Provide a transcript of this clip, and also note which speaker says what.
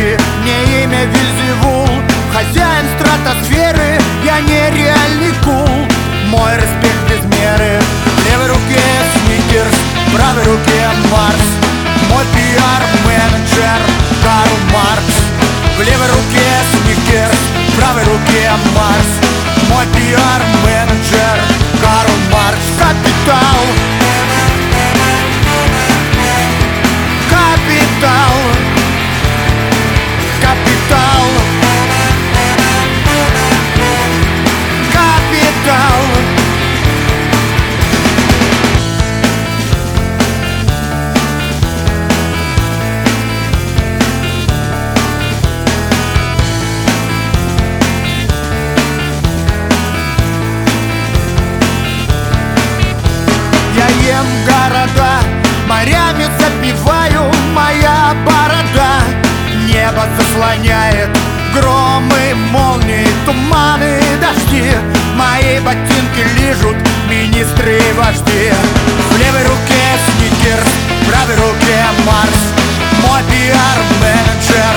Speaker 1: деньги, мне имя Вельзевул. Хозяин стратосферы, я нереальный кул. Мой респект без меры. В левой руке Сникерс, в правой руке Марс. Мой пиар-менеджер Карл Маркс. В левой руке Сникерс, в правой руке Марс. Мой пиар-менеджер Карл Маркс. Капитал, капитал, капитал, капитал. Я ем города, морями запиваю, моя борода. Небо заслоняет громы, молнии, туманы, дожди. Мои ботинки лижут министры и вожди. В левой руке Сникерс, в правой руке Марс. Мой пиар-менеджер